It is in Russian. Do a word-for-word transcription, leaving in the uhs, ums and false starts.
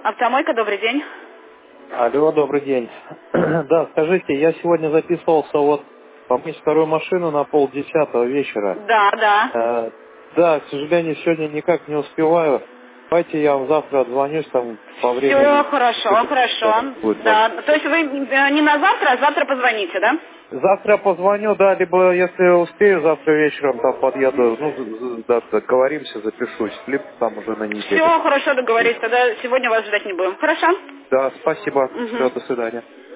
Автомойка, добрый день. Алло, добрый день. Да, скажите, я сегодня записывался вот помыть вторую машину на полдесятого вечера. Да, да. Э, да, к сожалению, сегодня никак не успеваю. Давайте я вам завтра отзвонюсь там по Все времени. хорошо, хорошо. Будет вам. Да, то есть вы э, не на завтра, а завтра позвоните, да? Завтра позвоню, да, либо если успею, завтра вечером там подъеду, ну, з- з- да, договоримся, запишусь, либо там уже на неделю. Все хорошо, договорились, тогда сегодня вас ждать не будем. Хорошо? Да, спасибо, все, Угу. до свидания.